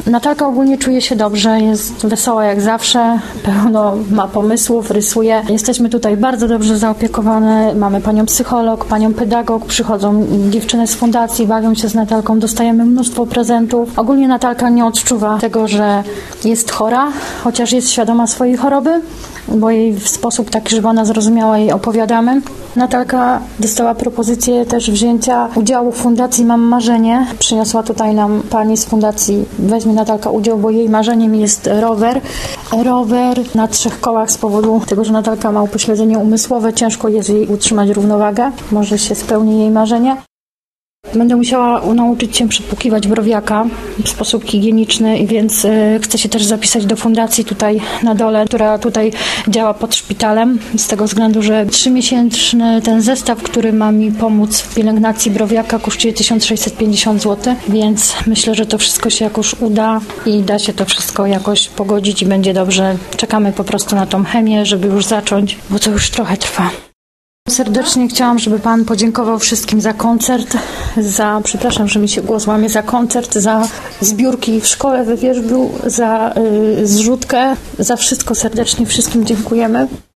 Natalka ogólnie czuje się dobrze, jest wesoła jak zawsze, pełno ma pomysłów, rysuje. Jesteśmy tutaj bardzo dobrze zaopiekowane, mamy panią psycholog, panią pedagog, przychodzą dziewczyny z fundacji, bawią się z Natalką, dostajemy mnóstwo prezentów. Ogólnie Natalka nie odczuwa tego, że jest chora, chociaż jest świadoma swojej choroby, bo jej w sposób taki, żeby ona zrozumiała, jej opowiadamy. Natalka dostała propozycję też wzięcia udziału w Fundacji Mam Marzenie. Przyniosła tutaj nam pani z fundacji, weźmie Natalka udział, bo jej marzeniem jest rower. Rower na 3 kołach z powodu tego, że Natalka ma upośledzenie umysłowe, ciężko jest jej utrzymać równowagę. Może się spełni jej marzenie. Będę musiała nauczyć się przypłukiwać browiaka w sposób higieniczny, więc chcę się też zapisać do fundacji tutaj na dole, która tutaj działa pod szpitalem, z tego względu, że 3-miesięczny ten zestaw, który ma mi pomóc w pielęgnacji browiaka, kosztuje 1650 zł, więc myślę, że to wszystko się jakoś uda i da się to wszystko jakoś pogodzić i będzie dobrze. Czekamy po prostu na tą chemię, żeby już zacząć, bo to już trochę trwa. Serdecznie chciałam, żeby Pan podziękował wszystkim za koncert, przepraszam, że mi się głos łamie, za koncert, za zbiórki w szkole we Wierzbiu, za zrzutkę, za wszystko serdecznie wszystkim dziękujemy.